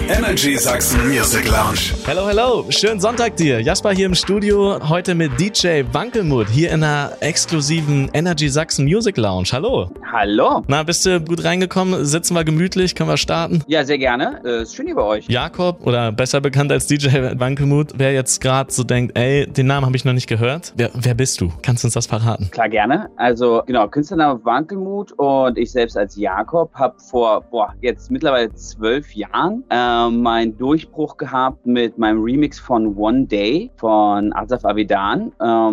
Energy Sachsen Music Lounge. Hello, hello. Schönen Sonntag dir. Jasper hier im Studio, heute mit DJ Wankelmut hier in einer exklusiven Energy Sachsen Music Lounge. Hallo. Hallo. Na, bist du gut reingekommen? Sitzen wir gemütlich? Können wir starten? Ja, sehr gerne. Ist schön hier bei euch. Jakob, oder besser bekannt als DJ Wankelmut, wer jetzt gerade so denkt, ey, den Namen habe ich noch nicht gehört. Wer bist du? Kannst du uns das verraten? Klar, gerne. Also, genau, Künstlername Wankelmut und ich selbst als Jakob habe vor, jetzt mittlerweile 12 Jahren meinen Durchbruch gehabt mit meinem Remix von One Day von Asaf Avidan.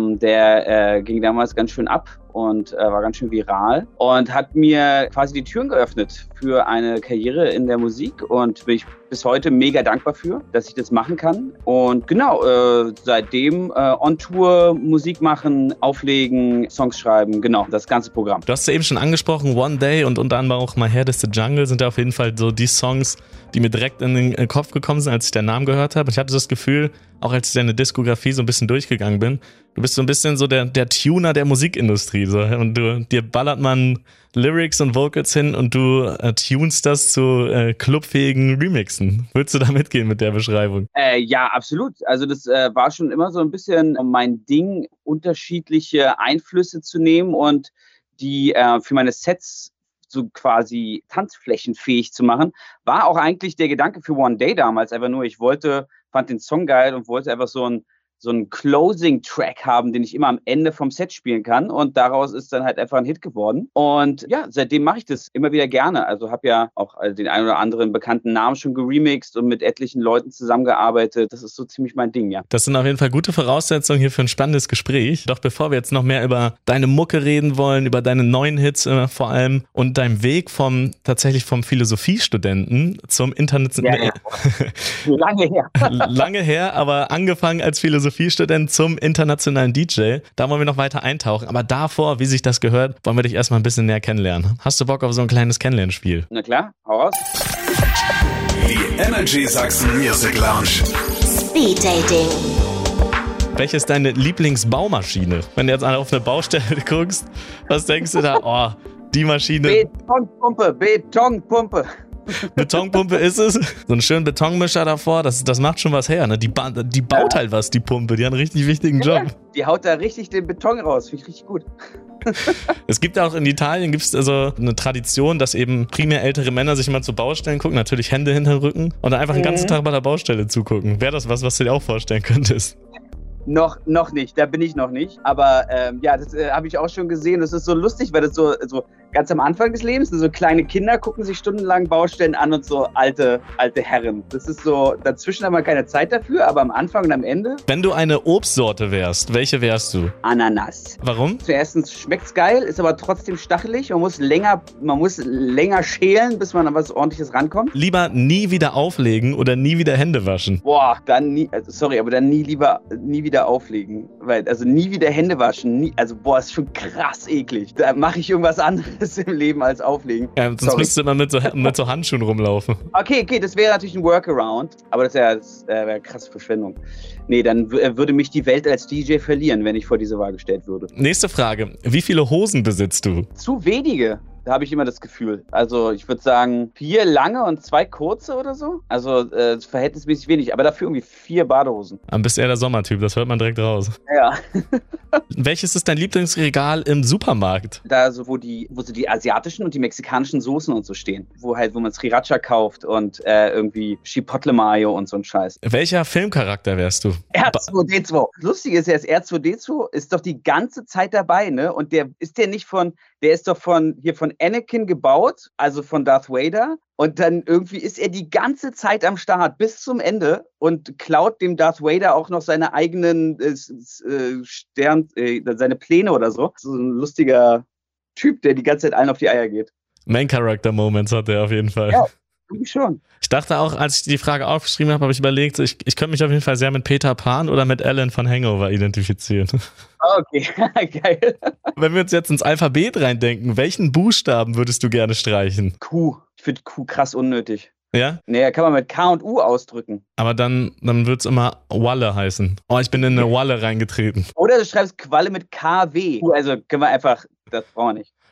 Der ging damals ganz schön ab und war ganz schön viral und hat mir quasi die Türen geöffnet für eine Karriere in der Musik und bin ich bis heute mega dankbar für, dass ich das machen kann. Und genau, seitdem on Tour Musik machen, auflegen, Songs schreiben, genau, das ganze Programm. Du hast ja eben schon angesprochen, One Day und unter anderem auch My Head is the Jungle sind ja auf jeden Fall so die Songs, die mir direkt in den Kopf gekommen sind, als ich deinen Namen gehört habe. Ich hatte das Gefühl, auch als ich deine Diskografie so ein bisschen durchgegangen bin, du bist so ein bisschen so der Tuner der Musikindustrie. So. Und dir ballert man Lyrics und Vocals hin und du tunst das zu clubfähigen Remixen. Würdest du da mitgehen mit der Beschreibung? Ja, absolut. Also das war schon immer so ein bisschen mein Ding, unterschiedliche Einflüsse zu nehmen und die für meine Sets so quasi tanzflächenfähig zu machen, war auch eigentlich der Gedanke für One Day damals. Einfach nur, fand den Song geil und wollte einfach so einen Closing-Track haben, den ich immer am Ende vom Set spielen kann. Und daraus ist dann halt einfach ein Hit geworden. Und ja, seitdem mache ich das immer wieder gerne. Also habe ja auch den einen oder anderen bekannten Namen schon geremixed und mit etlichen Leuten zusammengearbeitet. Das ist so ziemlich mein Ding, ja. Das sind auf jeden Fall gute Voraussetzungen hier für ein spannendes Gespräch. Doch bevor wir jetzt noch mehr über deine Mucke reden wollen, über deine neuen Hits vor allem und deinem Weg tatsächlich vom Philosophiestudenten zum internationalen... Ja. Lange her. Lange her, aber angefangen als Philosophiestudent zum internationalen DJ. Da wollen wir noch weiter eintauchen. Aber davor, wie sich das gehört, wollen wir dich erstmal ein bisschen näher kennenlernen. Hast du Bock auf so ein kleines Kennenlernspiel? Na klar, hau raus. Die Energy Sachsen Music Lounge. Speed Dating. Welche ist deine Lieblingsbaumaschine? Wenn du jetzt auf eine Baustelle guckst, was denkst du da? Oh, die Maschine. Betonpumpe. Betonpumpe ist es. So einen schönen Betonmischer davor, das macht schon was her. Ne? Die baut halt was, die Pumpe. Die hat einen richtig wichtigen Job. Ja, die haut da richtig den Beton raus. Finde ich richtig gut. Es gibt auch in Italien also eine Tradition, dass eben primär ältere Männer sich mal zu Baustellen gucken, natürlich Hände hinter den Rücken und dann einfach den ganzen Tag bei der Baustelle zugucken. Wäre das was du dir auch vorstellen könntest? Noch nicht, da bin ich noch nicht. Aber das habe ich auch schon gesehen. Das ist so lustig, weil das so ganz am Anfang des Lebens, so kleine Kinder gucken sich stundenlang Baustellen an und so alte Herren. Das ist so, dazwischen haben wir keine Zeit dafür, aber am Anfang und am Ende. Wenn du eine Obstsorte wärst, welche wärst du? Ananas. Warum? Zuerst schmeckt's geil, ist aber trotzdem stachelig. Man muss länger schälen, bis man an was Ordentliches rankommt. Lieber nie wieder auflegen oder nie wieder Hände waschen? Boah, dann nie wieder auflegen. Also nie wieder Hände waschen. Ist schon krass eklig. Da mache ich irgendwas anderes im Leben als auflegen. Ja, sonst müsste man mit so Handschuhen rumlaufen. Okay, das wäre natürlich ein Workaround. Aber das wäre eine krasse Verschwendung. Nee, dann würde mich die Welt als DJ verlieren, wenn ich vor diese Wahl gestellt würde. Nächste Frage. Wie viele Hosen besitzt du? Zu wenige. Da habe ich immer das Gefühl. Also ich würde sagen 4 lange und 2 kurze oder so. Also verhältnismäßig wenig, aber dafür irgendwie 4 Badehosen. Dann bist eher der Sommertyp, das hört man direkt raus. Ja. Welches ist dein Lieblingsregal im Supermarkt? Da so, wo so die asiatischen und die mexikanischen Soßen und so stehen. Wo man Sriracha kauft und irgendwie Chipotle Mayo und so ein Scheiß. Welcher Filmcharakter wärst du? R2D2. Lustig ist ja, das R2D2 ist doch die ganze Zeit dabei, ne? Und der ist doch von Anakin gebaut, also von Darth Vader. Und dann irgendwie ist er die ganze Zeit am Start bis zum Ende und klaut dem Darth Vader auch noch seine eigenen seine Pläne oder so. So ein lustiger Typ, der die ganze Zeit allen auf die Eier geht. Main-Character-Moments hat er auf jeden Fall. Ja, irgendwie schon. Ich dachte auch, als ich die Frage aufgeschrieben habe ich überlegt, ich könnte mich auf jeden Fall sehr mit Peter Pan oder mit Alan von Hangover identifizieren. Okay, geil. Wenn wir uns jetzt ins Alphabet reindenken, welchen Buchstaben würdest du gerne streichen? Q. Ich finde Q krass unnötig. Ja? Nee, kann man mit K und U ausdrücken. Aber dann wird es immer Walle heißen. Oh, ich bin in eine Walle reingetreten. Oder du schreibst Qualle mit KW. Also können wir einfach, das brauchen wir nicht.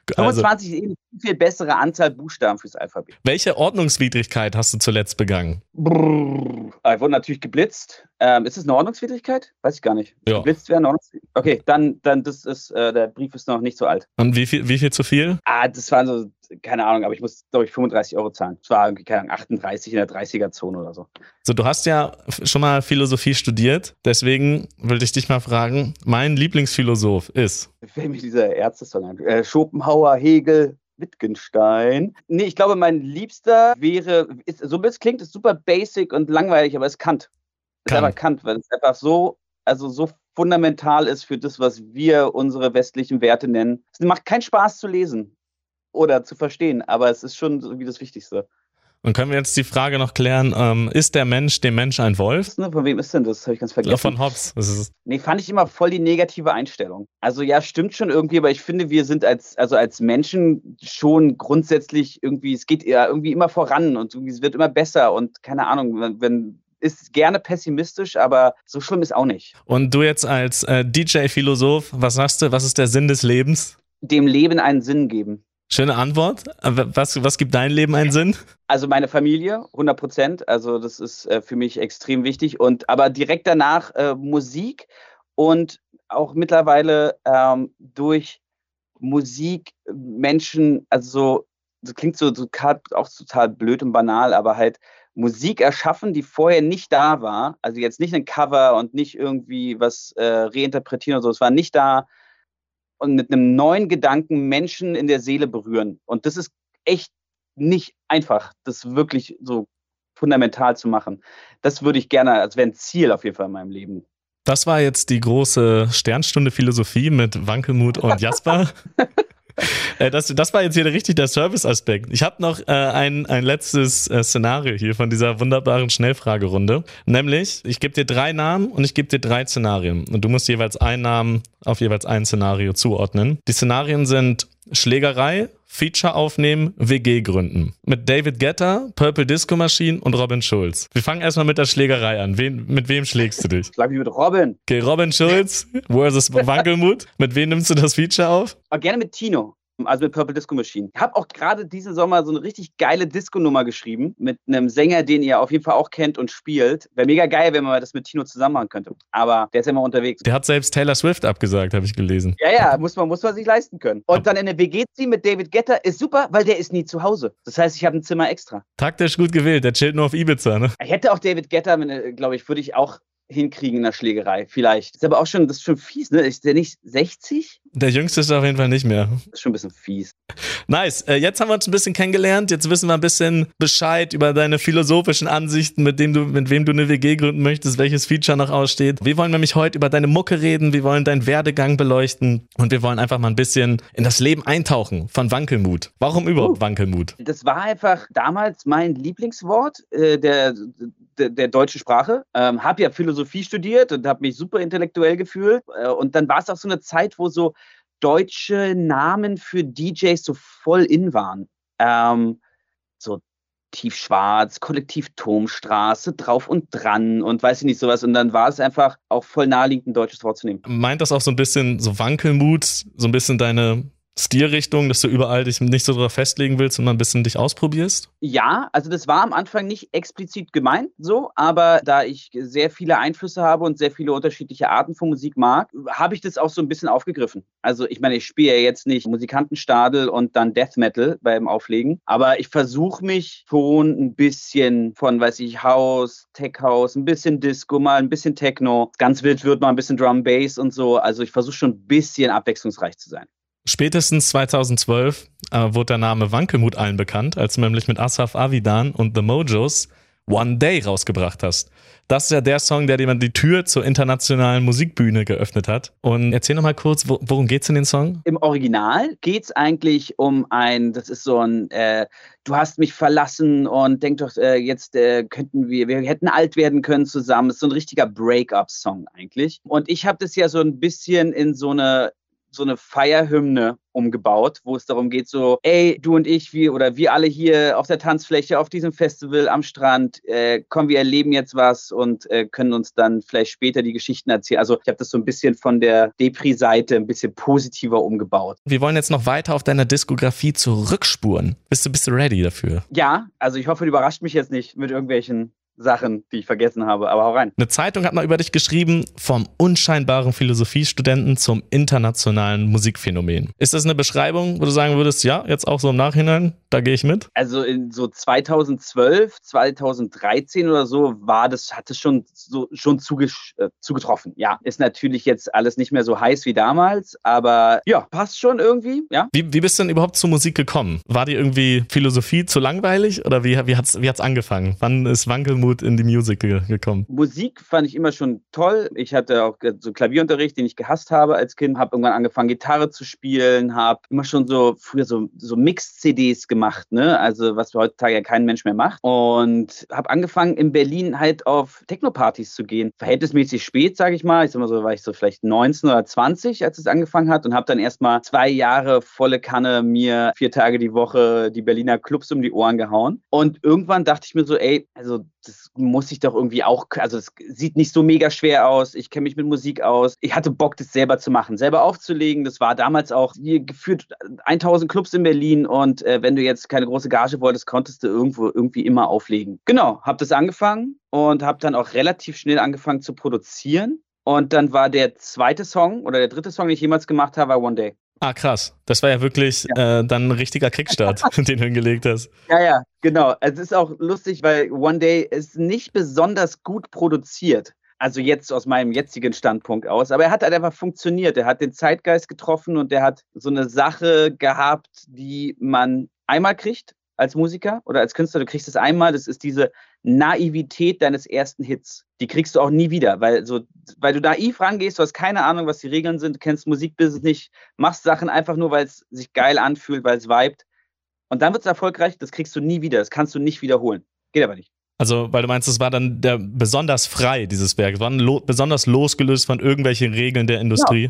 Also, 25 ist eine viel bessere Anzahl Buchstaben fürs Alphabet. welche Ordnungswidrigkeit hast du zuletzt begangen? Ich wurde natürlich geblitzt. Ist es eine Ordnungswidrigkeit? Weiß ich gar nicht. Ja. Geblitzt werden, Ordnungswidrigkeit? Okay, dann das ist, der Brief ist noch nicht so alt. Und wie viel zu viel? Das waren so, keine Ahnung, aber ich muss, glaube ich, 35 € zahlen. Das war irgendwie, keine Ahnung, 38 in der 30er-Zone oder so. So, du hast ja schon mal Philosophie studiert, deswegen wollte ich dich mal fragen, mein Lieblingsphilosoph ist? Mir fällt mir dieser Ärzte-Song an. Schopenhauer, Hegel, Wittgenstein. Nee, ich glaube, mein Liebster wäre, so wie es klingt, ist super basic und langweilig, aber es ist Kant. Ist Kant. einfach Kant, weil es einfach so fundamental ist für das, was wir unsere westlichen Werte nennen. Es macht keinen Spaß zu lesen oder zu verstehen, aber es ist schon irgendwie das Wichtigste. Und können wir jetzt die Frage noch klären, ist der Mensch dem Mensch ein Wolf? Von wem ist denn das? Habe ich ganz vergessen. Von Hobbes. Das ist Nee, fand ich immer voll die negative Einstellung. Also ja, stimmt schon irgendwie, aber ich finde, wir sind als Menschen schon grundsätzlich irgendwie, es geht ja irgendwie immer voran und es wird immer besser und keine Ahnung, ist gerne pessimistisch, aber so schlimm ist auch nicht. Und du jetzt als DJ-Philosoph, was sagst du, was ist der Sinn des Lebens? Dem Leben einen Sinn geben. Schöne Antwort. Was gibt dein Leben einen Sinn? Also meine Familie, 100%. Also das ist für mich extrem wichtig. Aber direkt danach Musik und auch mittlerweile durch Musik Menschen, also das klingt so auch total blöd und banal, aber halt Musik erschaffen, die vorher nicht da war. Also jetzt nicht ein Cover und nicht irgendwie was reinterpretieren oder so. Es war nicht da. Und mit einem neuen Gedanken Menschen in der Seele berühren. Und das ist echt nicht einfach, das wirklich so fundamental zu machen. Das würde ich gerne, als wäre ein Ziel auf jeden Fall in meinem Leben. Das war jetzt die große Sternstunde Philosophie mit Wankelmut und Jasper. Das war jetzt hier richtig der Service-Aspekt. Ich habe noch ein letztes Szenario hier von dieser wunderbaren Schnellfragerunde. Nämlich, ich gebe dir 3 Namen und ich gebe dir 3 Szenarien. Und du musst jeweils einen Namen auf jeweils ein Szenario zuordnen. Die Szenarien sind Schlägerei, Feature aufnehmen, WG gründen. Mit David Guetta, Purple Disco Machine und Robin Schulz. Wir fangen erstmal mit der Schlägerei an. Mit wem schlägst du dich? Schlag mich mit Robin. Okay, Robin Schulz versus Wankelmut. Mit wem nimmst du das Feature auf? Aber gerne mit Tino. Also mit Purple Disco Machine. Ich habe auch gerade diesen Sommer so eine richtig geile Disco-Nummer geschrieben mit einem Sänger, den ihr auf jeden Fall auch kennt und spielt. Wäre mega geil, wenn man das mit Tino zusammen machen könnte. Aber der ist ja immer unterwegs. Der hat selbst Taylor Swift abgesagt, habe ich gelesen. Ja, muss man sich leisten können. Und dann in der WG ziehen mit David Guetta ist super, weil der ist nie zu Hause. Das heißt, ich habe ein Zimmer extra. Taktisch gut gewählt, der chillt nur auf Ibiza, ne? Ich hätte auch David Guetta, glaube ich, würde ich auch hinkriegen in der Schlägerei, vielleicht. Ist aber auch schon, das ist schon fies, ne? Ist der nicht 60? Der Jüngste ist auf jeden Fall nicht mehr. Das ist schon ein bisschen fies. Nice. Jetzt haben wir uns ein bisschen kennengelernt. Jetzt wissen wir ein bisschen Bescheid über deine philosophischen Ansichten, mit wem du eine WG gründen möchtest, welches Feature noch aussteht. Wir wollen nämlich heute über deine Mucke reden. Wir wollen deinen Werdegang beleuchten und wir wollen einfach mal ein bisschen in das Leben eintauchen von Wankelmut. Warum überhaupt Wankelmut? Das war einfach damals mein Lieblingswort der deutschen Sprache. Habe ja Philosophie studiert und habe mich super intellektuell gefühlt. Und dann war es auch so eine Zeit, wo so deutsche Namen für DJs so voll in waren. So Tiefschwarz, Kollektiv Turmstraße, Drauf und Dran und weiß ich nicht sowas. Und dann war es einfach auch voll naheliegend, ein deutsches Wort zu nehmen. Meint das auch so ein bisschen so Wankelmut, so ein bisschen deine Stilrichtung, dass du überall dich nicht so drauf festlegen willst und mal ein bisschen dich ausprobierst? Ja, also das war am Anfang nicht explizit gemeint so, aber da ich sehr viele Einflüsse habe und sehr viele unterschiedliche Arten von Musik mag, habe ich das auch so ein bisschen aufgegriffen. Also ich meine, ich spiele ja jetzt nicht Musikantenstadel und dann Death Metal beim Auflegen, aber ich versuche mich schon ein bisschen von, House, Tech House, ein bisschen Disco, mal ein bisschen Techno, ganz wild wird mal ein bisschen Drum Bass und so. Also ich versuche schon ein bisschen abwechslungsreich zu sein. Spätestens 2012 wurde der Name Wankelmut allen bekannt, als du nämlich mit Asaf Avidan und The Mojos One Day rausgebracht hast. Das ist ja der Song, der dir die Tür zur internationalen Musikbühne geöffnet hat. Und erzähl noch mal kurz, worum geht's in den Song? Im Original geht's eigentlich um das ist so ein, du hast mich verlassen und denk doch, jetzt könnten wir hätten alt werden können zusammen. Das ist so ein richtiger Break-up-Song eigentlich. Und ich habe das ja so ein bisschen in so eine so eine Feierhymne umgebaut, wo es darum geht, so, ey, du und ich, wir alle hier auf der Tanzfläche, auf diesem Festival am Strand, komm, wir erleben jetzt was und können uns dann vielleicht später die Geschichten erzählen. Also ich habe das so ein bisschen von der Depri-Seite ein bisschen positiver umgebaut. Wir wollen jetzt noch weiter auf deiner Diskografie zurückspuren. Bist du ready dafür? Ja, also ich hoffe, du überrascht mich jetzt nicht mit irgendwelchen Sachen, die ich vergessen habe, aber hau rein. Eine Zeitung hat mal über dich geschrieben, vom unscheinbaren Philosophiestudenten zum internationalen Musikphänomen. Ist das eine Beschreibung, wo du sagen würdest, ja, jetzt auch so im Nachhinein, da gehe ich mit? Also in so 2012, 2013 oder so hat es schon zugetroffen. Ja, ist natürlich jetzt alles nicht mehr so heiß wie damals, aber ja, passt schon irgendwie, ja. Wie bist du denn überhaupt zur Musik gekommen? War dir irgendwie Philosophie zu langweilig oder wie hat's angefangen? Wann ist Wankelmut in die Musik gekommen? Musik fand ich immer schon toll. Ich hatte auch so Klavierunterricht, den ich gehasst habe als Kind. Habe irgendwann angefangen, Gitarre zu spielen. Habe immer schon früher so Mix-CDs gemacht, ne? Also was heutzutage ja kein Mensch mehr macht. Und habe angefangen, in Berlin halt auf Techno-Partys zu gehen. Verhältnismäßig spät, sage ich mal. Ich sag mal so, war ich so vielleicht 19 oder 20, als es angefangen hat. Und habe dann erstmal 2 Jahre volle Kanne mir 4 Tage die Woche die Berliner Clubs um die Ohren gehauen. Und irgendwann dachte ich mir so, ey, also das muss ich doch irgendwie auch, also es sieht nicht so mega schwer aus, ich kenne mich mit Musik aus. Ich hatte Bock, das selber zu machen, selber aufzulegen. Das war damals auch hier geführt 1000 Clubs in Berlin und wenn du jetzt keine große Gage wolltest, konntest du irgendwie immer auflegen. Genau, habe das angefangen und habe dann auch relativ schnell angefangen zu produzieren. Und dann war der zweite Song oder der dritte Song, den ich jemals gemacht habe, war One Day. Ah, krass. Das war ja wirklich dann ein richtiger Kickstart, den du hingelegt hast. Ja, genau. Es ist auch lustig, weil One Day ist nicht besonders gut produziert. Also jetzt aus meinem jetzigen Standpunkt aus. Aber er hat halt einfach funktioniert. Er hat den Zeitgeist getroffen und er hat so eine Sache gehabt, die man einmal kriegt als Musiker oder als Künstler. Du kriegst es einmal. Das ist diese Naivität deines ersten Hits. Die kriegst du auch nie wieder, weil du naiv rangehst, du hast keine Ahnung, was die Regeln sind, du kennst Musikbusiness nicht, machst Sachen einfach nur, weil es sich geil anfühlt, weil es vibet. Und dann wird es erfolgreich, das kriegst du nie wieder, das kannst du nicht wiederholen. Geht aber nicht. Also, weil du meinst, es war dann besonders frei, dieses Werk, es war besonders losgelöst von irgendwelchen Regeln der Industrie.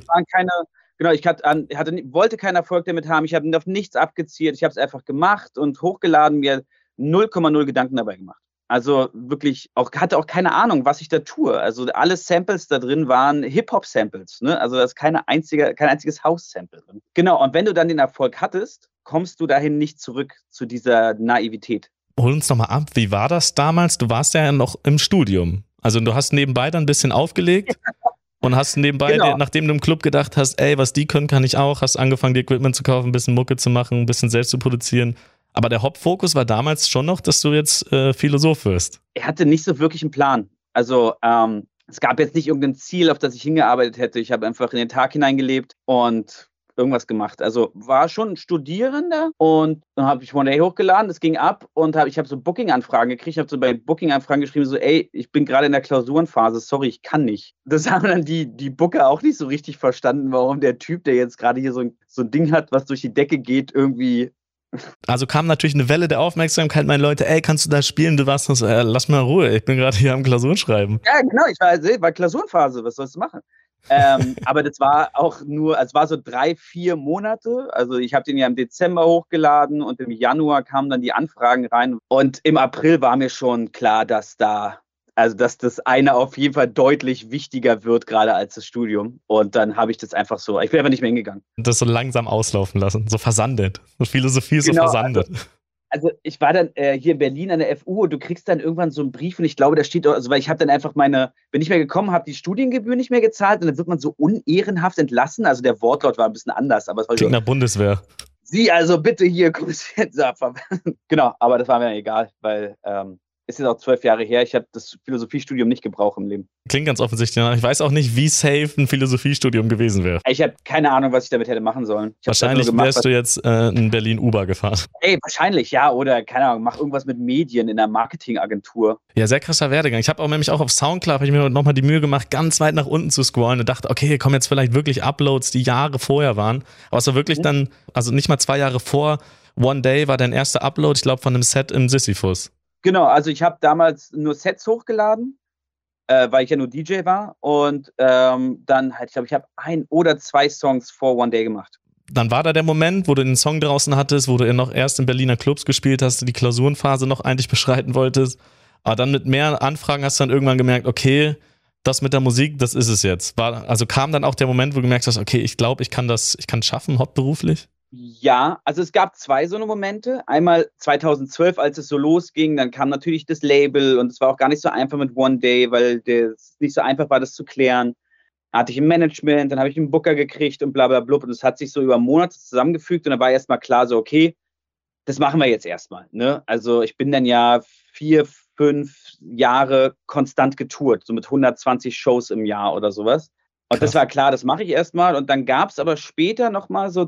Ich wollte keinen Erfolg damit haben, ich habe auf nichts abgezielt, ich habe es einfach gemacht und hochgeladen, mir 0,0 Gedanken dabei gemacht. Also wirklich hatte auch keine Ahnung, was ich da tue. Also alle Samples da drin waren Hip-Hop-Samples, ne? Also da ist kein einziges House-Sample drin. Genau, und wenn du dann den Erfolg hattest, kommst du dahin nicht zurück zu dieser Naivität. Hol uns nochmal ab, wie war das damals? Du warst ja noch im Studium. Also du hast nebenbei dann ein bisschen aufgelegt und hast nebenbei, nachdem du im Club gedacht hast, ey, was die können, kann ich auch, hast angefangen, die Equipment zu kaufen, ein bisschen Mucke zu machen, ein bisschen selbst zu produzieren. Aber der Hauptfokus war damals schon noch, dass du jetzt Philosoph wirst. Er hatte nicht so wirklich einen Plan. Also es gab jetzt nicht irgendein Ziel, auf das ich hingearbeitet hätte. Ich habe einfach in den Tag hineingelebt und irgendwas gemacht. Also war schon ein Studierender und dann habe ich One Day hochgeladen, das ging ab und ich habe so Booking-Anfragen gekriegt. Ich habe so bei Booking-Anfragen geschrieben, so ey, ich bin gerade in der Klausurenphase, sorry, ich kann nicht. Das haben dann die Booker auch nicht so richtig verstanden, warum der Typ, der jetzt gerade hier so ein Ding hat, was durch die Decke geht, irgendwie. Also kam natürlich eine Welle der Aufmerksamkeit, meine Leute, ey, kannst du da spielen? Du warst noch so, lass mal Ruhe, ich bin gerade hier am Klausurenschreiben. Ja, genau, ich war Klausurenphase, was sollst du machen? Aber das war auch nur, es war so 3-4 Monate, also ich habe den ja im Dezember hochgeladen und im Januar kamen dann die Anfragen rein und im April war mir schon klar, dass das eine auf jeden Fall deutlich wichtiger wird, gerade als das Studium. Und dann habe ich das einfach so, ich bin einfach nicht mehr hingegangen. Das so langsam auslaufen lassen, so versandet. So Philosophie so versandet. Also ich war dann hier in Berlin an der FU und du kriegst dann irgendwann so einen Brief und ich glaube, da steht, also weil ich habe dann einfach bin nicht mehr gekommen, habe die Studiengebühr nicht mehr gezahlt und dann wird man so unehrenhaft entlassen. Also der Wortlaut war ein bisschen anders, aber es war klingt nach Bundeswehr. Sie also bitte hier, komm jetzt. Genau, aber das war mir egal, weil ist jetzt auch 12 Jahre her. Ich habe das Philosophiestudium nicht gebraucht im Leben. Klingt ganz offensichtlich. Ich weiß auch nicht, wie safe ein Philosophiestudium gewesen wäre. Ich habe keine Ahnung, was ich damit hätte machen sollen. Wahrscheinlich wärst du jetzt in Berlin Uber gefahren. Ey, wahrscheinlich, ja. Oder, keine Ahnung, mach irgendwas mit Medien in einer Marketingagentur. Ja, sehr krasser Werdegang. Ich habe auch nämlich auch auf Soundcloud, habe ich mir nochmal die Mühe gemacht, ganz weit nach unten zu scrollen und dachte, okay, hier kommen jetzt vielleicht wirklich Uploads, die Jahre vorher waren. Aber es war wirklich dann, also nicht mal 2 Jahre vor One Day war dein erster Upload, ich glaube, von einem Set im Sisyphus. Genau, also ich habe damals nur Sets hochgeladen weil ich ja nur DJ war. Und dann halt, ich glaube, ich habe 1 oder 2 Songs for One Day gemacht. Dann war da der Moment, wo du den Song draußen hattest, wo du noch erst in Berliner Clubs gespielt hast, die Klausurenphase noch eigentlich beschreiten wolltest. Aber dann mit mehr Anfragen hast du dann irgendwann gemerkt, okay, das mit der Musik, das ist es jetzt. Also kam dann auch der Moment, wo du gemerkt hast, okay, ich glaube, ich kann es schaffen, hauptberuflich? Ja, also es gab 2 so eine Momente. Einmal 2012, als es so losging, dann kam natürlich das Label und es war auch gar nicht so einfach mit One Day, weil es nicht so einfach war, das zu klären. Da hatte ich ein Management, dann habe ich einen Booker gekriegt und bla bla bla. Und es hat sich so über Monate zusammengefügt und dann war erstmal klar so, okay, das machen wir jetzt erstmal. Ne? Also ich bin dann ja 4, 5 Jahre konstant getourt, so mit 120 Shows im Jahr oder sowas. Und Krass. das war klar, das mache ich erstmal. Und dann gab es aber später nochmal so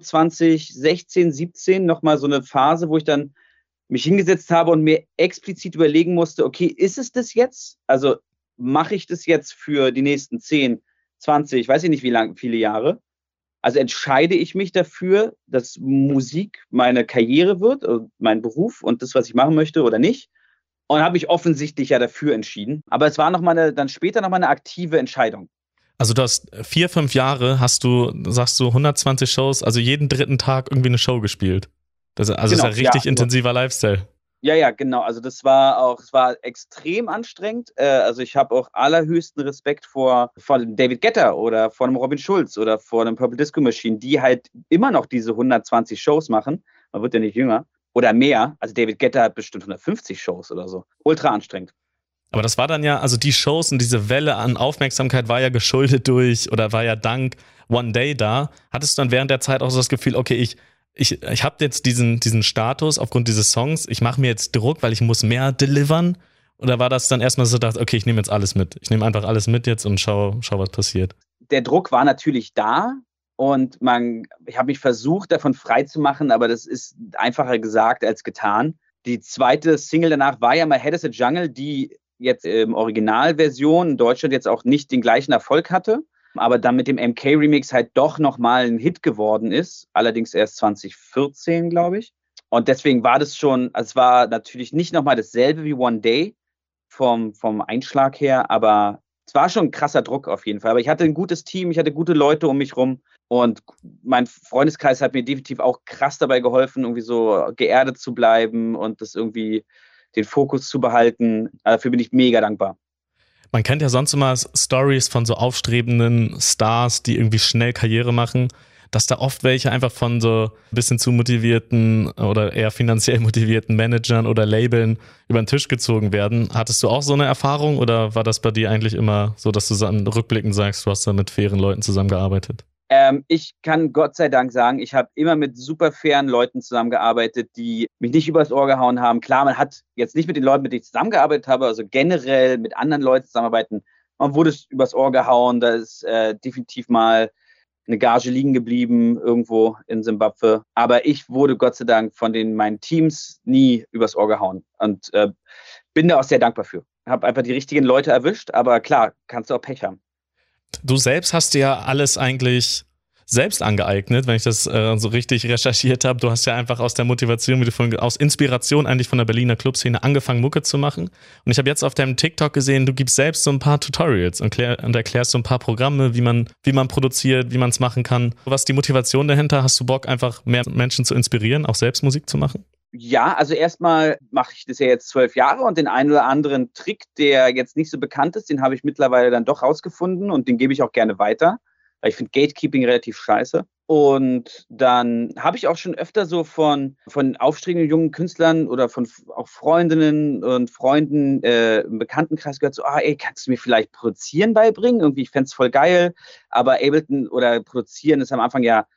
2016, 17 nochmal so eine Phase, wo ich dann mich hingesetzt habe und mir explizit überlegen musste, okay, ist es das jetzt? Also mache ich das jetzt für die nächsten 10, 20, weiß ich nicht wie lange, viele Jahre? Also entscheide ich mich dafür, dass Musik meine Karriere wird, mein Beruf und das, was ich machen möchte oder nicht? Und habe mich offensichtlich ja dafür entschieden. Aber es war dann später nochmal eine aktive Entscheidung. Also du hast 4, 5 Jahre, sagst du 120 Shows, also jeden 3. Tag irgendwie eine Show gespielt. Das ist ja richtig intensiver Lifestyle. Ja, genau. Also es war extrem anstrengend. Also ich habe auch allerhöchsten Respekt vor David Guetta oder vor einem Robin Schulz oder vor einem Purple Disco Machine, die halt immer noch diese 120 Shows machen. Man wird ja nicht jünger. Oder mehr. Also David Guetta hat bestimmt 150 Shows oder so. Ultra anstrengend. Aber das war dann ja, also die Shows und diese Welle an Aufmerksamkeit war ja geschuldet war ja dank One Day da. Hattest du dann während der Zeit auch so das Gefühl, okay, ich habe jetzt diesen Status aufgrund dieses Songs, ich mache mir jetzt Druck, weil ich muss mehr delivern? Oder war das dann erstmal so, okay, ich nehme jetzt alles mit. Ich nehme einfach alles mit jetzt und schau, was passiert. Der Druck war natürlich da und ich habe mich versucht, davon frei zu machen, aber das ist einfacher gesagt als getan. Die zweite Single danach war ja My Head is a Jungle, die jetzt Originalversion in Deutschland jetzt auch nicht den gleichen Erfolg hatte, aber dann mit dem MK-Remix halt doch nochmal ein Hit geworden ist, allerdings erst 2014, glaube ich. Und deswegen war das schon, also es war natürlich nicht nochmal dasselbe wie One Day vom Einschlag her, aber es war schon ein krasser Druck auf jeden Fall. Aber ich hatte ein gutes Team, ich hatte gute Leute um mich rum und mein Freundeskreis hat mir definitiv auch krass dabei geholfen, irgendwie so geerdet zu bleiben und das irgendwie den Fokus zu behalten. Dafür bin ich mega dankbar. Man kennt ja sonst immer Stories von so aufstrebenden Stars, die irgendwie schnell Karriere machen, dass da oft welche einfach von so ein bisschen zu motivierten oder eher finanziell motivierten Managern oder Labeln über den Tisch gezogen werden. Hattest du auch so eine Erfahrung oder war das bei dir eigentlich immer so, dass du dann rückblickend sagst, du hast da mit fairen Leuten zusammengearbeitet? Ich kann Gott sei Dank sagen, ich habe immer mit super fairen Leuten zusammengearbeitet, die mich nicht übers Ohr gehauen haben. Klar, man hat jetzt nicht mit den Leuten, mit denen ich zusammengearbeitet habe, also generell mit anderen Leuten zusammenarbeiten, man wurde übers Ohr gehauen, da ist definitiv mal eine Gage liegen geblieben irgendwo in Simbabwe. Aber ich wurde Gott sei Dank von meinen Teams nie übers Ohr gehauen und bin da auch sehr dankbar für. Habe einfach die richtigen Leute erwischt, aber klar, kannst du auch Pech haben. Du selbst hast dir ja alles eigentlich selbst angeeignet, wenn ich das so richtig recherchiert habe. Du hast ja einfach aus der Motivation, aus Inspiration eigentlich von der Berliner Clubszene angefangen, Mucke zu machen. Und ich habe jetzt auf deinem TikTok gesehen, du gibst selbst so ein paar Tutorials und erklärst so ein paar Programme, wie man produziert, wie man es machen kann. Was ist die Motivation dahinter? Hast du Bock, einfach mehr Menschen zu inspirieren, auch selbst Musik zu machen? Ja, also erstmal mache ich das ja jetzt 12 Jahre und den einen oder anderen Trick, der jetzt nicht so bekannt ist, den habe ich mittlerweile dann doch rausgefunden und den gebe ich auch gerne weiter, weil ich finde Gatekeeping relativ scheiße. Und dann habe ich auch schon öfter so von aufstrebenden jungen Künstlern oder von auch Freundinnen und Freunden im Bekanntenkreis gehört so, kannst du mir vielleicht Produzieren beibringen? Irgendwie, ich fände es voll geil, aber Ableton oder Produzieren ist am Anfang ja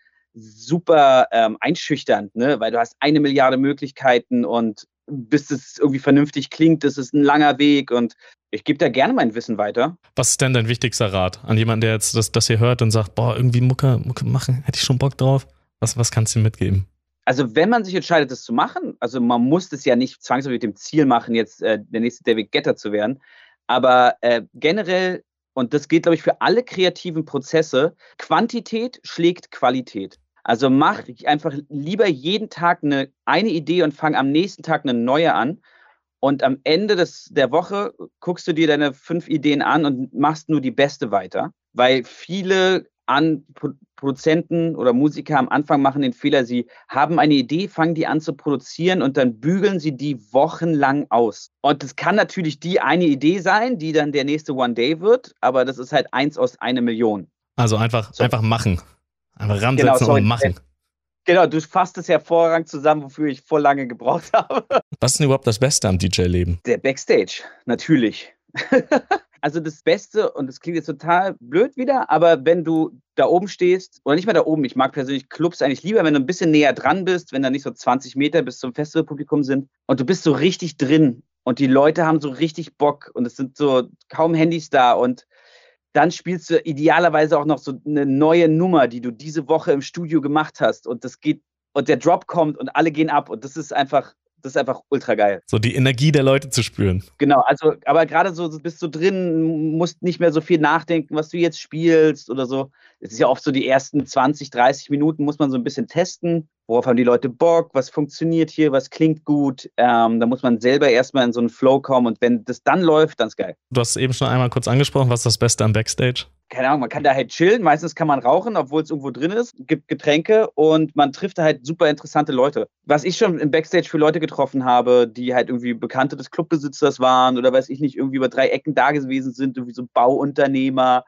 super einschüchternd, ne? Weil du hast 1 Milliarde Möglichkeiten und bis es irgendwie vernünftig klingt, das ist ein langer Weg und ich gebe da gerne mein Wissen weiter. Was ist denn dein wichtigster Rat an jemanden, der jetzt das hier hört und sagt, irgendwie Mucke machen, hätte ich schon Bock drauf? Was kannst du ihm mitgeben? Also wenn man sich entscheidet, das zu machen, also man muss das ja nicht zwangsläufig mit dem Ziel machen, jetzt der nächste David Guetta zu werden, aber generell, und das gilt, glaube ich, für alle kreativen Prozesse, Quantität schlägt Qualität. Also mach einfach lieber jeden Tag eine Idee und fang am nächsten Tag eine neue an. Und am Ende der Woche guckst du dir deine 5 Ideen an und machst nur die beste weiter. Weil viele Produzenten oder Musiker am Anfang machen den Fehler, sie haben eine Idee, fangen die an zu produzieren und dann bügeln sie die wochenlang aus. Und das kann natürlich die eine Idee sein, die dann der nächste One Day wird, aber das ist halt 1 aus 1 Million. Also einfach machen. Einfach ransetzen und machen. Genau, du fasst es hervorragend zusammen, wofür ich voll lange gebraucht habe. Was ist denn überhaupt das Beste am DJ-Leben? Der Backstage, natürlich. Also das Beste, und das klingt jetzt total blöd wieder, aber wenn du da oben stehst, oder nicht mal da oben, ich mag persönlich Clubs eigentlich lieber, wenn du ein bisschen näher dran bist, wenn da nicht so 20 Meter bis zum Festivalpublikum sind und du bist so richtig drin und die Leute haben so richtig Bock und es sind so kaum Handys da und dann spielst du idealerweise auch noch so eine neue Nummer, die du diese Woche im Studio gemacht hast und das geht und der Drop kommt und alle gehen ab und das ist einfach ultra geil. So die Energie der Leute zu spüren. Genau, also, aber gerade so bist du drin, musst nicht mehr so viel nachdenken, was du jetzt spielst oder so. Es ist ja oft so, die ersten 20, 30 Minuten muss man so ein bisschen testen. Worauf haben die Leute Bock? Was funktioniert hier? Was klingt gut? Da muss man selber erstmal in so einen Flow kommen und wenn das dann läuft, dann ist geil. Du hast es eben schon einmal kurz angesprochen, was ist das Beste am Backstage? Keine Ahnung, man kann da halt chillen. Meistens kann man rauchen, obwohl es irgendwo drin ist. Gibt Getränke und man trifft da halt super interessante Leute. Was ich schon im Backstage für Leute getroffen habe, die halt irgendwie Bekannte des Clubbesitzers waren oder weiß ich nicht, irgendwie über 3 Ecken da gewesen sind, irgendwie so Bauunternehmer,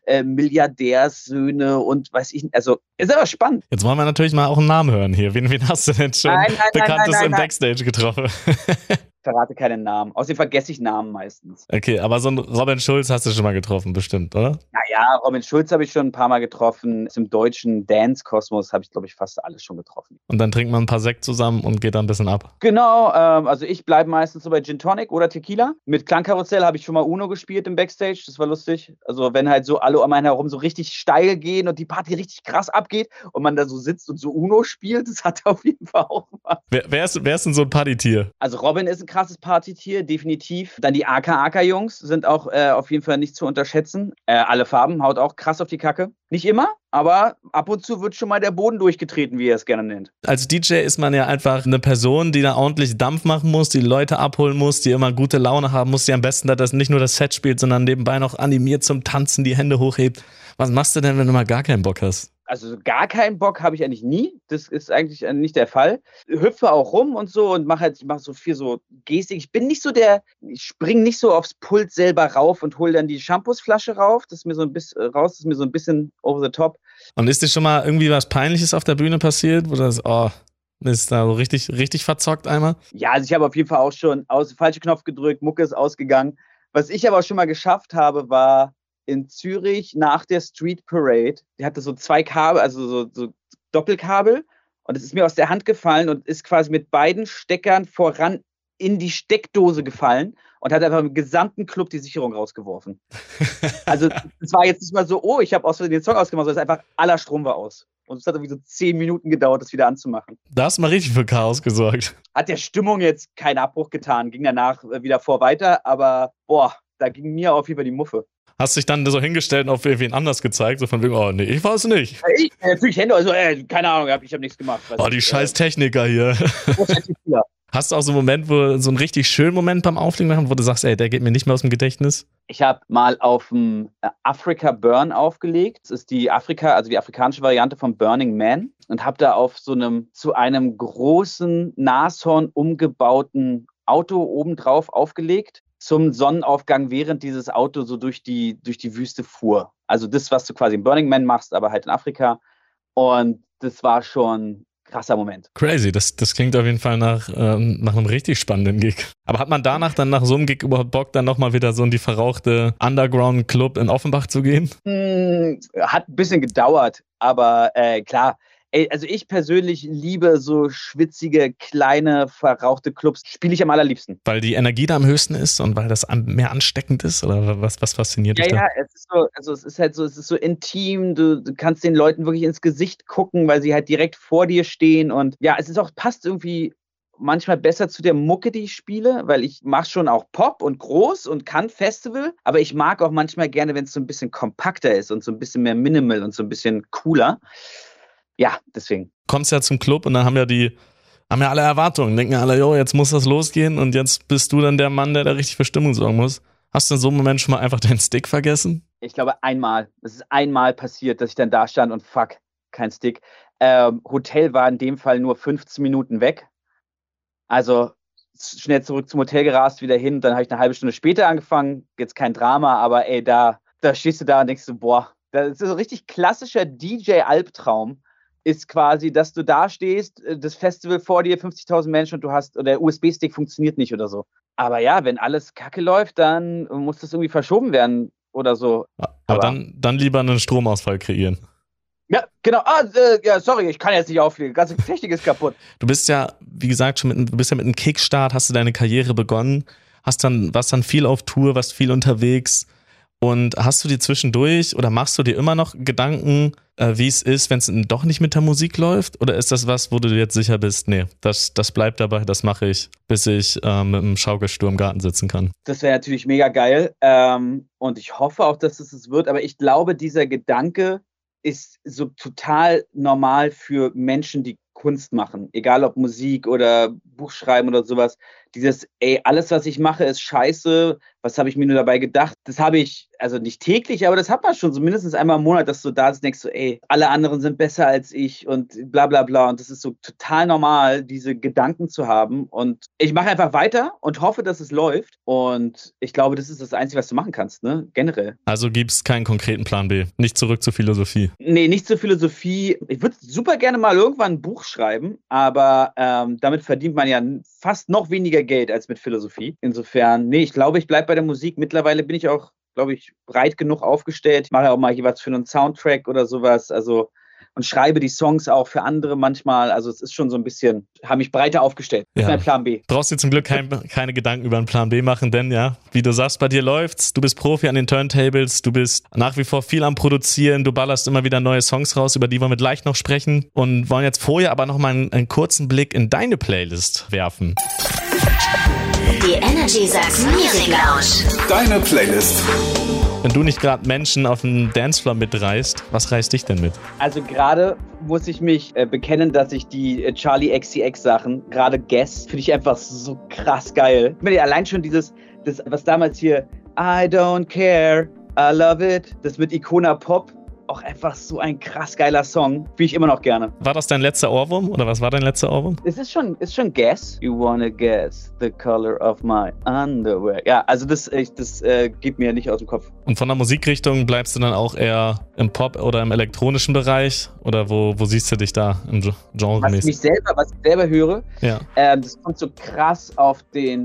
Milliardärssöhne und weiß ich nicht. Also, ist aber spannend. Jetzt wollen wir natürlich mal auch einen Namen hören hier. Wen hast du denn schon Bekanntes im Backstage getroffen? Verrate keinen Namen. Außerdem vergesse ich Namen meistens. Okay, aber so einen Robin Schulz hast du schon mal getroffen, bestimmt, oder? Naja, Robin Schulz habe ich schon ein paar Mal getroffen. Im deutschen Dance-Kosmos habe ich, glaube ich, fast alles schon getroffen. Und dann trinkt man ein paar Sekt zusammen und geht dann ein bisschen ab. Genau, also ich bleibe meistens so bei Gin Tonic oder Tequila. Mit Klangkarussell habe ich schon mal Uno gespielt im Backstage, das war lustig. Also wenn halt so alle um einen herum so richtig steil gehen und die Party richtig krass abgeht und man da so sitzt und so Uno spielt, das hat auf jeden Fall auch was. Wer ist denn so ein Partytier? Also Robin ist ein krasses Partytier, definitiv. Dann die AK-AK-Jungs sind auch auf jeden Fall nicht zu unterschätzen. Alle Farben haut auch krass auf die Kacke. Nicht immer, aber ab und zu wird schon mal der Boden durchgetreten, wie er es gerne nennt. Als DJ ist man ja einfach eine Person, die da ordentlich Dampf machen muss, die Leute abholen muss, die immer gute Laune haben muss, die am besten das nicht nur das Set spielt, sondern nebenbei noch animiert zum Tanzen, die Hände hochhebt. Was machst du denn, wenn du mal gar keinen Bock hast? Also gar keinen Bock habe ich eigentlich nie. Das ist eigentlich nicht der Fall. Hüpfe auch rum und so und mache so viel so Gestik. Ich springe nicht so aufs Pult selber rauf und hole dann die Shampoosflasche rauf. Das ist mir so ein bisschen over the top. Und ist dir schon mal irgendwie was Peinliches auf der Bühne passiert, wo das, ist da so richtig verzockt einmal? Ja, also ich habe auf jeden Fall auch schon falsche Knopf gedrückt, Mucke ist ausgegangen. Was ich aber auch schon mal geschafft habe, war in Zürich nach der Street Parade. Die hatte so 2 Kabel, also so Doppelkabel. Und es ist mir aus der Hand gefallen und ist quasi mit beiden Steckern voran in die Steckdose gefallen und hat einfach im gesamten Club die Sicherung rausgeworfen. Also es war jetzt nicht mal so, ich habe aus Versehen den Song ausgemacht, sondern es ist einfach aller Strom war aus. Und es hat irgendwie so 10 Minuten gedauert, das wieder anzumachen. Da hast du mal richtig für Chaos gesorgt. Hat der Stimmung jetzt keinen Abbruch getan, ging danach wieder weiter, aber da ging mir auf jeden Fall die Muffe. Hast dich dann so hingestellt und auf wen anders gezeigt, so von wegen, nee, ich war es nicht. Natürlich Hände, also keine Ahnung, ich habe nichts gemacht. Die scheiß Techniker hier. Hast du auch so einen Moment, so einen richtig schönen Moment beim Auflegen machen, wo du sagst, der geht mir nicht mehr aus dem Gedächtnis? Ich habe mal auf dem Africa Burn aufgelegt. Das ist die afrikanische Variante von Burning Man. Und habe da zu einem großen Nashorn umgebauten Auto obendrauf aufgelegt zum Sonnenaufgang, während dieses Auto so durch die Wüste fuhr. Also das, was du quasi im Burning Man machst, aber halt in Afrika. Und das war schon ein krasser Moment. Crazy, das klingt auf jeden Fall nach einem richtig spannenden Gig. Aber hat man danach dann nach so einem Gig überhaupt Bock, dann nochmal wieder so in die verrauchte Underground-Club in Offenbach zu gehen? Hat ein bisschen gedauert, aber klar. Also ich persönlich liebe so schwitzige, kleine, verrauchte Clubs. Spiele ich am allerliebsten. Weil die Energie da am höchsten ist und weil das mehr ansteckend ist? Oder was fasziniert dich da? Ja, es ist so intim. Du kannst den Leuten wirklich ins Gesicht gucken, weil sie halt direkt vor dir stehen. Und ja, passt irgendwie manchmal besser zu der Mucke, die ich spiele, weil ich mache schon auch Pop und groß und kann Festival, aber ich mag auch manchmal gerne, wenn es so ein bisschen kompakter ist und so ein bisschen mehr minimal und so ein bisschen cooler. Ja, deswegen. Kommst ja zum Club und dann haben ja die haben ja alle Erwartungen, denken alle, jo, jetzt muss das losgehen und jetzt bist du dann der Mann, der da richtig für Stimmung sorgen muss. Hast du in so einem Moment schon mal einfach deinen Stick vergessen? Ich glaube einmal. Es ist einmal passiert, dass ich dann da stand und fuck, kein Stick. Hotel war in dem Fall nur 15 Minuten weg. Also schnell zurück zum Hotel gerast, wieder hin. Dann habe ich eine halbe Stunde später angefangen. Jetzt kein Drama, aber ey, da stehst du da und denkst du, boah, das ist so ein richtig klassischer DJ-Albtraum. Ist quasi, dass du da stehst, das Festival vor dir, 50.000 Menschen und oder der USB-Stick funktioniert nicht oder so. Aber ja, wenn alles kacke läuft, dann muss das irgendwie verschoben werden oder so. Aber dann lieber einen Stromausfall kreieren. Ja, genau. Ja, sorry, ich kann jetzt nicht auflegen. Ganze Technik ist kaputt. Du bist ja, wie gesagt, mit einem Kickstart, hast du deine Karriere begonnen, warst dann viel auf Tour, warst viel unterwegs. Und hast du dir zwischendurch oder machst du dir immer noch Gedanken, wie es ist, wenn es doch nicht mit der Musik läuft? Oder ist das was, wo du dir jetzt sicher bist, nee, das bleibt dabei, das mache ich, bis ich mit einem Schaukelstuhl im Garten sitzen kann? Das wäre natürlich mega geil. Und ich hoffe auch, dass es wird. Aber ich glaube, dieser Gedanke ist so total normal für Menschen, die Kunst machen. Egal ob Musik oder Buch schreiben oder sowas. Dieses, ey, alles, was ich mache, ist scheiße. Was habe ich mir nur dabei gedacht? Das habe ich, also nicht täglich, aber das hat man schon so mindestens einmal im Monat, dass du da denkst, so, ey, alle anderen sind besser als ich und bla bla bla. Und das ist so total normal, diese Gedanken zu haben. Und ich mache einfach weiter und hoffe, dass es läuft. Und ich glaube, das ist das Einzige, was du machen kannst, ne? Generell. Also gibt es keinen konkreten Plan B? Nicht zurück zur Philosophie? Nee, nicht zur Philosophie. Ich würde super gerne mal irgendwann ein Buch schreiben, aber damit verdient man ja fast noch weniger Geld als mit Philosophie. Insofern, nee, ich glaube, ich bleibe bei der Musik. Mittlerweile bin ich auch, glaube ich, breit genug aufgestellt. Ich mache ja auch mal jeweils für einen Soundtrack oder sowas. Also und schreibe die Songs auch für andere manchmal. Also es ist schon so ein bisschen, habe mich breiter aufgestellt. Das ist mein Plan B. Brauchst dir zum Glück keine Gedanken über einen Plan B machen, denn ja, wie du sagst, bei dir läuft's. Du bist Profi an den Turntables, du bist nach wie vor viel am Produzieren, du ballerst immer wieder neue Songs raus, über die wir gleich noch sprechen und wollen jetzt vorher aber noch mal einen kurzen Blick in deine Playlist werfen. Die Energy Sachsen Music Lounge. Deine Playlist. Wenn du nicht gerade Menschen auf dem Dancefloor mitreißt, was reißt dich denn mit? Also gerade muss ich mich bekennen, dass ich die Charlie XCX Sachen, gerade Guess, finde ich einfach so krass geil. Ich meine, allein schon das, was damals hier I don't care, I love it, das mit Icona Pop, auch einfach so ein krass geiler Song. Finde ich immer noch gerne. War das dein letzter Ohrwurm oder was war dein letzter Ohrwurm? Es ist schon Guess. You wanna guess the color of my underwear. Ja, also das geht mir nicht aus dem Kopf. Und von der Musikrichtung bleibst du dann auch eher im Pop oder im elektronischen Bereich? Oder wo siehst du dich da im Genre? Was ich selber höre, ja. Das kommt so krass auf die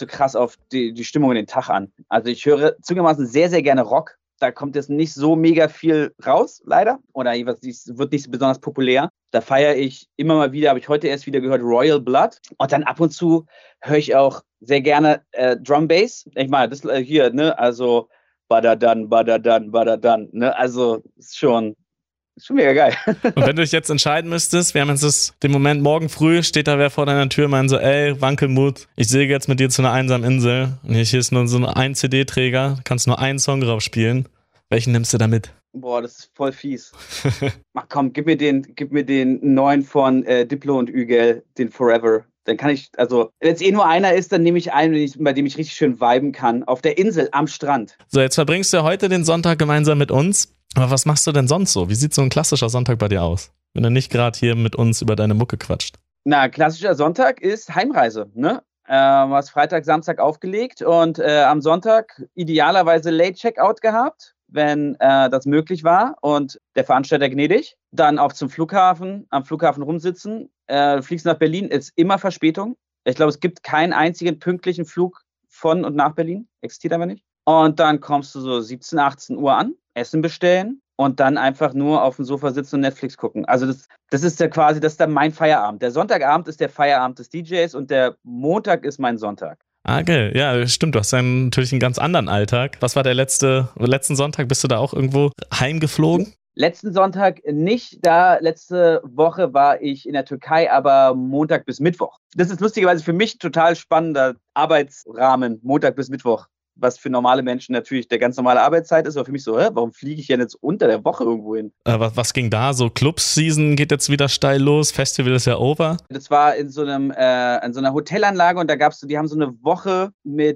Stimmung in den Tag an. Also ich höre zugegebenermaßen sehr, sehr gerne Rock. Da kommt jetzt nicht so mega viel raus, leider. Oder wird nicht besonders populär. Da feiere ich immer mal wieder, habe ich heute erst wieder gehört, Royal Blood. Und dann ab und zu höre ich auch sehr gerne Drum Bass. Ich meine, das hier, ne, also Badadan, Badadan, Badadan, ne, also ist schon mega geil. Und wenn du dich jetzt entscheiden müsstest, wir haben jetzt den Moment, morgen früh steht da wer vor deiner Tür und meint so, ey, Wankelmut, ich segel jetzt mit dir zu einer einsamen Insel und hier ist nur so ein CD-Träger, kannst nur einen Song drauf spielen. Welchen nimmst du da mit? Boah, das ist voll fies. Ach komm, gib mir den neuen von Diplo und Ügel, den Forever. Dann kann ich, also, wenn es nur einer ist, dann nehme ich einen, bei dem ich richtig schön viben kann. Auf der Insel, am Strand. So, jetzt verbringst du ja heute den Sonntag gemeinsam mit uns. Aber was machst du denn sonst so? Wie sieht so ein klassischer Sonntag bei dir aus? Wenn du nicht gerade hier mit uns über deine Mucke quatscht. Na, klassischer Sonntag ist Heimreise, ne? Du hast Freitag, Samstag aufgelegt und am Sonntag idealerweise Late Checkout gehabt, wenn das möglich war und der Veranstalter gnädig. Dann auch zum Flughafen, am Flughafen rumsitzen. Du fliegst nach Berlin, ist immer Verspätung. Ich glaube, es gibt keinen einzigen pünktlichen Flug von und nach Berlin. Existiert aber nicht. Und dann kommst du so 17, 18 Uhr an, Essen bestellen und dann einfach nur auf dem Sofa sitzen und Netflix gucken. Also das ist ja quasi, das ist dann mein Feierabend. Der Sonntagabend ist der Feierabend des DJs und der Montag ist mein Sonntag. Ah, geil. Ja, stimmt. Du hast dann natürlich einen ganz anderen Alltag. Was war letzten Sonntag? Bist du da auch irgendwo heimgeflogen? Letzten Sonntag nicht. Letzte Woche war ich in der Türkei, aber Montag bis Mittwoch. Das ist lustigerweise für mich ein total spannender Arbeitsrahmen, Montag bis Mittwoch. was für normale Menschen natürlich der ganz normale Arbeitszeit ist, aber für mich so, warum fliege ich denn jetzt unter der Woche irgendwo hin? Was ging da? So Club-Season geht jetzt wieder steil los, Festival ist ja over. Das war in so einer Hotelanlage und da die haben so eine Woche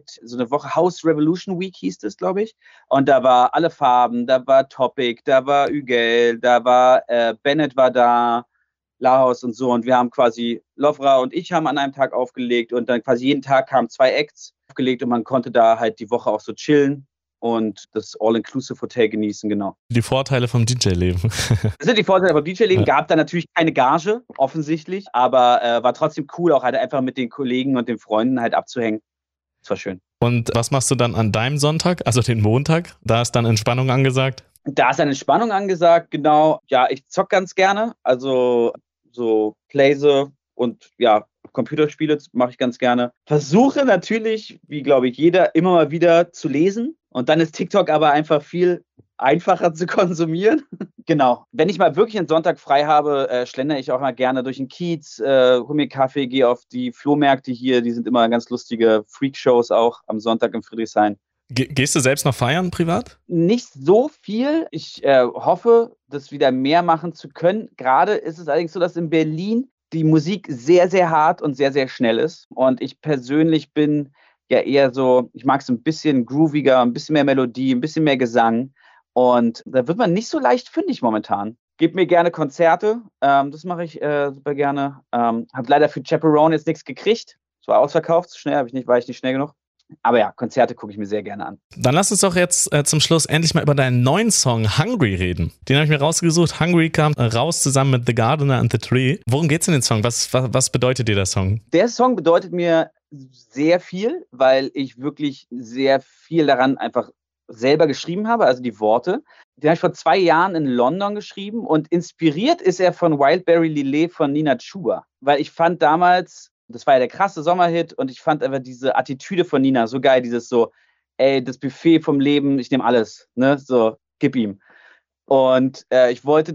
House Revolution Week hieß das, glaube ich. Und da war alle Farben, da war Topic, da war Ügel, da war Bennett war da, Laos und so. Und wir haben quasi, Lovra und ich haben an einem Tag aufgelegt und dann quasi jeden Tag kamen 2 Acts aufgelegt und man konnte da halt die Woche auch so chillen und das All-Inclusive-Hotel genießen, genau. Die Vorteile vom DJ-Leben. Das sind die Vorteile vom DJ-Leben. Gab da natürlich keine Gage, offensichtlich, aber war trotzdem cool, auch halt einfach mit den Kollegen und den Freunden halt abzuhängen. Das war schön. Und was machst du dann an deinem Sonntag, also den Montag? Da ist dann Entspannung angesagt? Da ist eine Entspannung angesagt, genau. Ja, ich zock ganz gerne, also so Playse und ja, Computerspiele mache ich ganz gerne. Versuche natürlich, wie glaube ich jeder, immer mal wieder zu lesen. Und dann ist TikTok aber einfach viel einfacher zu konsumieren. Genau. Wenn ich mal wirklich einen Sonntag frei habe, schlendere ich auch mal gerne durch den Kiez, hole mir Kaffee, gehe auf die Flohmärkte hier. Die sind immer ganz lustige Freakshows auch am Sonntag in Friedrichshain. Gehst du selbst noch feiern privat? Nicht so viel. Ich hoffe, das wieder mehr machen zu können. Gerade ist es allerdings so, dass in Berlin die Musik sehr, sehr hart und sehr, sehr schnell ist. Und ich persönlich bin ja eher so, ich mag es ein bisschen grooviger, ein bisschen mehr Melodie, ein bisschen mehr Gesang. Und da wird man nicht so leicht fündig momentan. Gebt mir gerne Konzerte. Das mache ich super gerne. Habe leider für Chaperone jetzt nichts gekriegt. Es war ausverkauft, so schnell war ich nicht schnell genug. Aber ja, Konzerte gucke ich mir sehr gerne an. Dann lass uns doch jetzt zum Schluss endlich mal über deinen neuen Song Hungry reden. Den habe ich mir rausgesucht. Hungry kam raus zusammen mit The Gardener and the Tree. Worum geht's in den Song? Was bedeutet dir der Song? Der Song bedeutet mir sehr viel, weil ich wirklich sehr viel daran einfach selber geschrieben habe, also die Worte. Den habe ich vor 2 Jahren in London geschrieben und inspiriert ist er von Wildberry Lillet von Nina Chuba. Weil ich fand damals, das war ja der krasse Sommerhit und ich fand einfach diese Attitüde von Nina so geil, dieses so, ey, das Buffet vom Leben, ich nehme alles, ne, so, gib ihm. Und ich wollte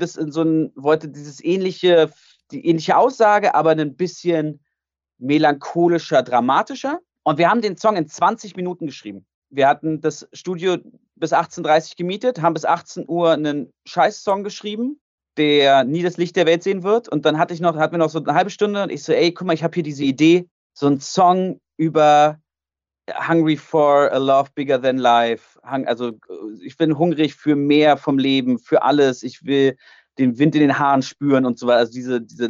die ähnliche Aussage, aber ein bisschen melancholischer, dramatischer. Und wir haben den Song in 20 Minuten geschrieben. Wir hatten das Studio bis 18:30 Uhr gemietet, haben bis 18 Uhr einen Scheiß-Song geschrieben, der nie das Licht der Welt sehen wird. Und dann hatten wir noch so eine halbe Stunde und ich so, ey, guck mal, ich habe hier diese Idee, so ein Song über Hungry for a love bigger than life. Also ich bin hungrig für mehr vom Leben, für alles. Ich will den Wind in den Haaren spüren und so weiter. Also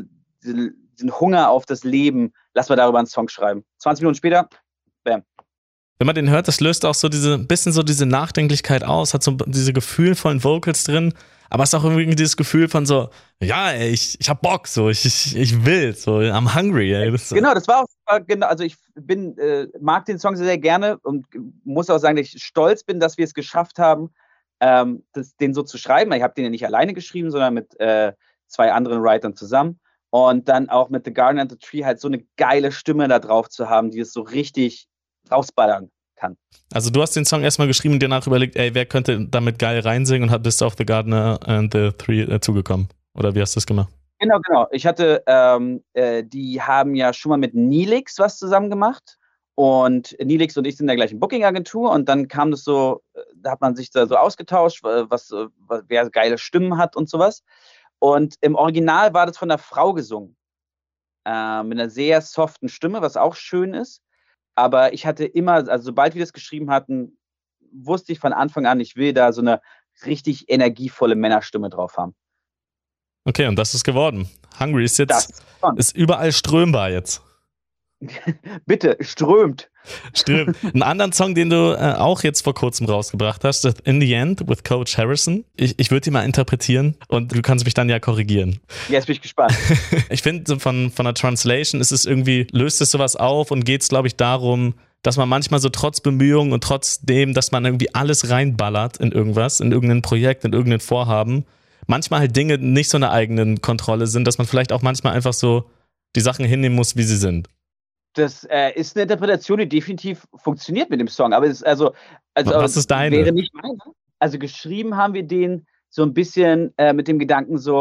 diesen Hunger auf das Leben, lass mal darüber einen Song schreiben. 20 Minuten später, bam. Wenn man den hört, das löst auch so diese Nachdenklichkeit aus, hat so diese gefühlvollen Vocals drin, aber es ist auch irgendwie dieses Gefühl von so, ja, ey, ich hab Bock, so, ich will, so, I'm hungry, ey. Genau, das war auch, genau, also ich mag den Song sehr, sehr gerne und muss auch sagen, dass ich stolz bin, dass wir es geschafft haben, den so zu schreiben. Ich habe den ja nicht alleine geschrieben, sondern mit 2 anderen Writern zusammen und dann auch mit The Garden and the Tree halt so eine geile Stimme da drauf zu haben, die es so richtig rausballern kann. Also du hast den Song erstmal geschrieben und dir danach überlegt, ey, wer könnte damit geil reinsingen und bist auf The Gardener and the Three zugekommen? Oder wie hast du das gemacht? Genau. Ich hatte, die haben ja schon mal mit Nilix was zusammen gemacht und Nilix und ich sind in der gleichen Booking-Agentur und dann kam das so, da hat man sich da so ausgetauscht, wer geile Stimmen hat und sowas. Und im Original war das von einer Frau gesungen. Mit einer sehr soften Stimme, was auch schön ist. Aber ich hatte immer, also sobald wir das geschrieben hatten, wusste ich von Anfang an, ich will da so eine richtig energievolle Männerstimme drauf haben. Okay, und das ist geworden. Hungry ist jetzt, ist überall strömbar jetzt. Bitte, strömt. Einen anderen Song, den du auch jetzt vor kurzem rausgebracht hast, In the End with Coach Harrison. Ich würde ihn mal interpretieren und du kannst mich dann ja korrigieren. Jetzt bin ich gespannt. Ich finde, von der Translation ist es irgendwie, löst es sowas auf und geht es, glaube ich, darum, dass man manchmal so trotz Bemühungen und trotzdem, dass man irgendwie alles reinballert in irgendwas, in irgendein Projekt, in irgendein Vorhaben, manchmal halt Dinge nicht so in der eigenen Kontrolle sind, dass man vielleicht auch manchmal einfach so die Sachen hinnehmen muss, wie sie sind. Das ist eine Interpretation, die definitiv funktioniert mit dem Song. Aber es ist was ist deine? Wäre nicht meine. Also geschrieben haben wir den so ein bisschen mit dem Gedanken so,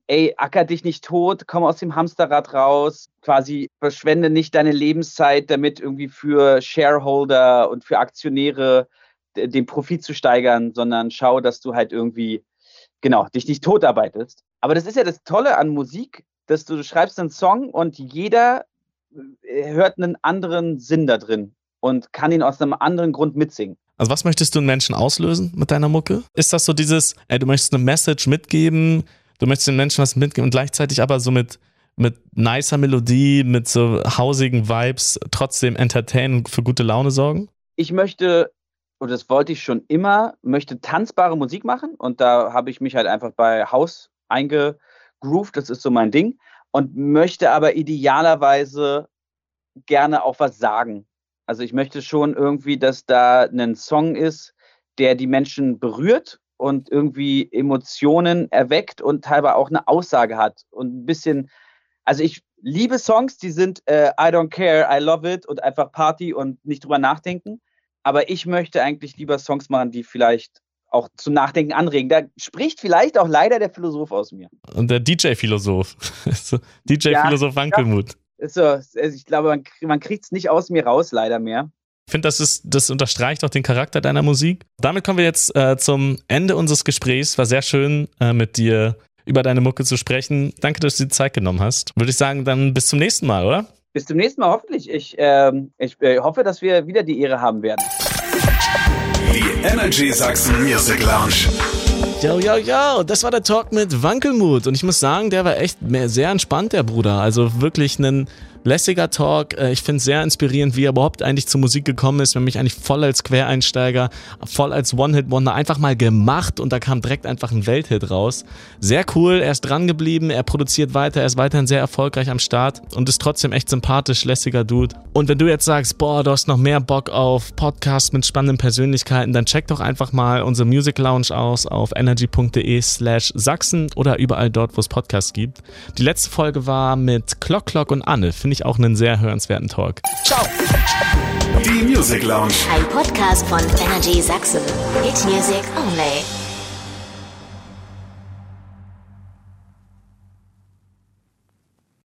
ey, acker dich nicht tot, komm aus dem Hamsterrad raus, quasi verschwende nicht deine Lebenszeit damit irgendwie für Shareholder und für Aktionäre den Profit zu steigern, sondern schau, dass du halt irgendwie, genau, dich nicht totarbeitest. Aber das ist ja das Tolle an Musik, dass du schreibst einen Song und jeder hört einen anderen Sinn da drin und kann ihn aus einem anderen Grund mitsingen. Also was möchtest du in Menschen auslösen mit deiner Mucke? Ist das so dieses, du möchtest eine Message mitgeben, du möchtest den Menschen was mitgeben und gleichzeitig aber so mit nicer Melodie, mit so hausigen Vibes trotzdem entertainen, für gute Laune sorgen? Ich möchte, und das wollte ich schon immer, möchte tanzbare Musik machen und da habe ich mich halt einfach bei House eingegroovt, das ist so mein Ding und möchte aber idealerweise gerne auch was sagen. Also ich möchte schon irgendwie, dass da ein Song ist, der die Menschen berührt und irgendwie Emotionen erweckt und teilweise auch eine Aussage hat und ein bisschen, also ich liebe Songs, die sind I don't care, I love it und einfach Party und nicht drüber nachdenken, aber ich möchte eigentlich lieber Songs machen, die vielleicht auch zum Nachdenken anregen. Da spricht vielleicht auch leider der Philosoph aus mir. Und der DJ-Philosoph. DJ-Philosoph Wankelmut. So, ich glaube, man kriegt es nicht aus mir raus, leider mehr. Ich finde, das unterstreicht auch den Charakter deiner Musik. Damit kommen wir jetzt zum Ende unseres Gesprächs. War sehr schön, mit dir über deine Mucke zu sprechen. Danke, dass du dir Zeit genommen hast. Würde ich sagen, dann bis zum nächsten Mal, oder? Bis zum nächsten Mal, hoffentlich. Ich hoffe, dass wir wieder die Ehre haben werden. Die Energy Sachsen Music Lounge. Yo, das war der Talk mit Wankelmut und ich muss sagen, der war echt sehr entspannt, der Bruder. Also wirklich ein lässiger Talk. Ich finde es sehr inspirierend, wie er überhaupt eigentlich zur Musik gekommen ist. Wir haben mich eigentlich voll als Quereinsteiger, voll als One-Hit-Wonder einfach mal gemacht und da kam direkt einfach ein Welthit raus. Sehr cool, er ist dran geblieben, er produziert weiter, er ist weiterhin sehr erfolgreich am Start und ist trotzdem echt sympathisch, lässiger Dude. Und wenn du jetzt sagst, boah, du hast noch mehr Bock auf Podcasts mit spannenden Persönlichkeiten, dann check doch einfach mal unsere Music Lounge aus auf energy.de/Sachsen oder überall dort, wo es Podcasts gibt. Die letzte Folge war mit Clock und Anne. Finde ich auch einen sehr hörenswerten Talk. Ciao! Die Music Lounge. Ein Podcast von Energy Sachsen. Hit Music only.